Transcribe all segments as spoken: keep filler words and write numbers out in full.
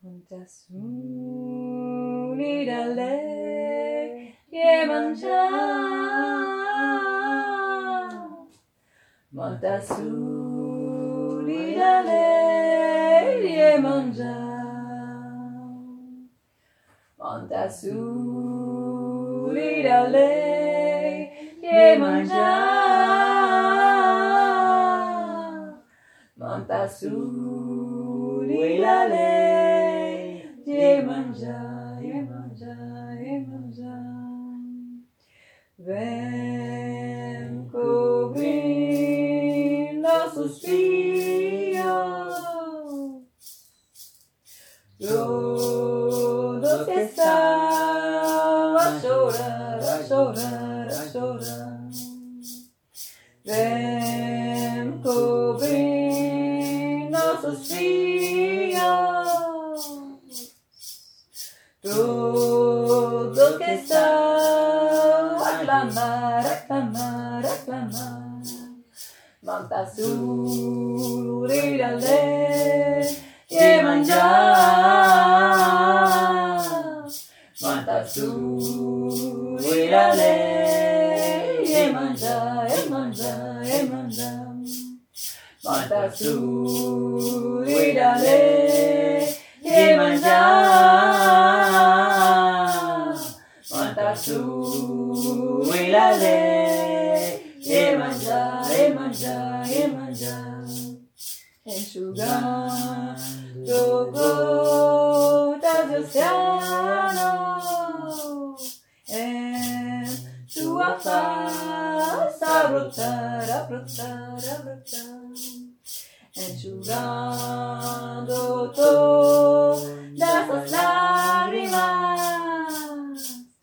Montasulidale Yemanja Montasulidale Yemanja Montasulidale Yemanja Montasulidale Yemanja, Yemanja, Yemanja. Vem cobrir nossos filhos, todos que estão a chorar, a chorar, a chorar. Vem cobrir nossos filhos, todos que estão a clamar, a clamar, a clamar. Montasulidale Yemanja, Montasulidale Yemanja, Yemanja, Yemanja. Montasulidale Yemanja, Montasulidale Yemanja, Yemanja, Yemanja. Enxugando gotas do oceano em sua face a brotar, a brotar, a brotar. Enxugando todas as lágrimas,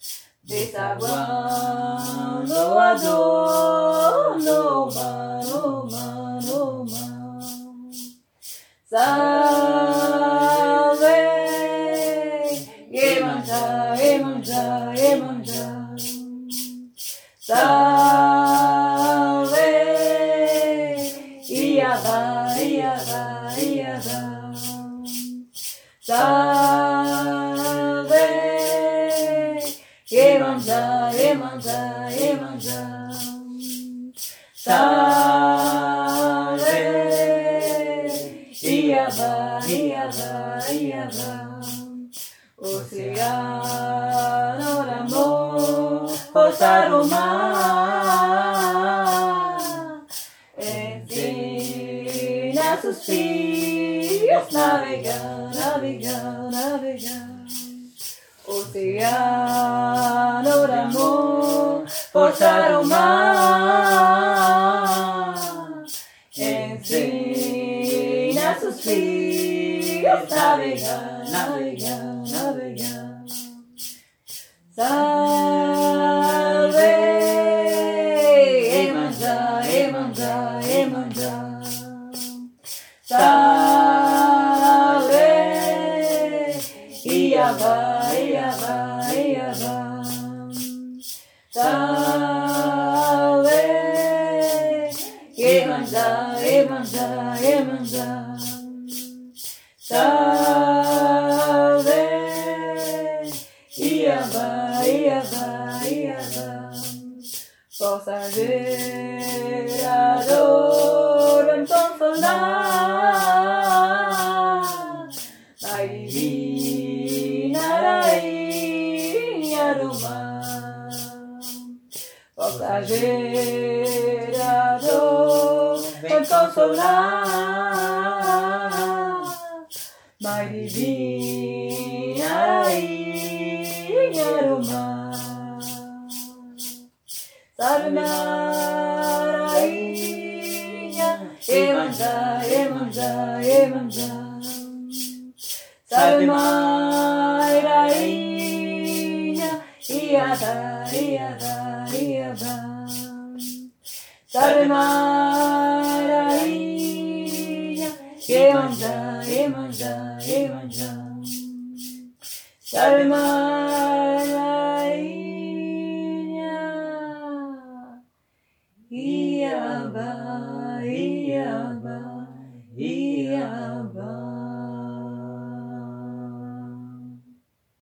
desaguando a dor no mar, no mar, no mar. Salve, Yemanja, Yemanja, Yemanja. Salve, Iaba, Iaba, Iaba. Salve, Yemanja, Yemanja, Yemanja. Salve, Iaba, Iaba, Iaba. Oceano de amor, roçar o mar, ensina seus filhos navegar, navegar, navegar. Oceano de amor, roçar o mar, ensina seus filhos navegar, navegar, navegar. Salve, Yemanja, Yemanja, Yemanja. Salve, Iaba, Iaba, Iaba. Salve, Yemanja, Yemanja, Yemanja. Salve, Iaba, Iaba, Iaba. Possa gerador em consolar, Mãe divina rainha do mar. Possa gerador em consolar, Mãe divina rainha do mar. Salve rainha, Yemanja, Yemanja, Yemanja. Salve rainha, Iaba, Iaba, Iaba. Salve rainha, Yemanja, Yemanja, Yemanja. Salve rainha, Iaba.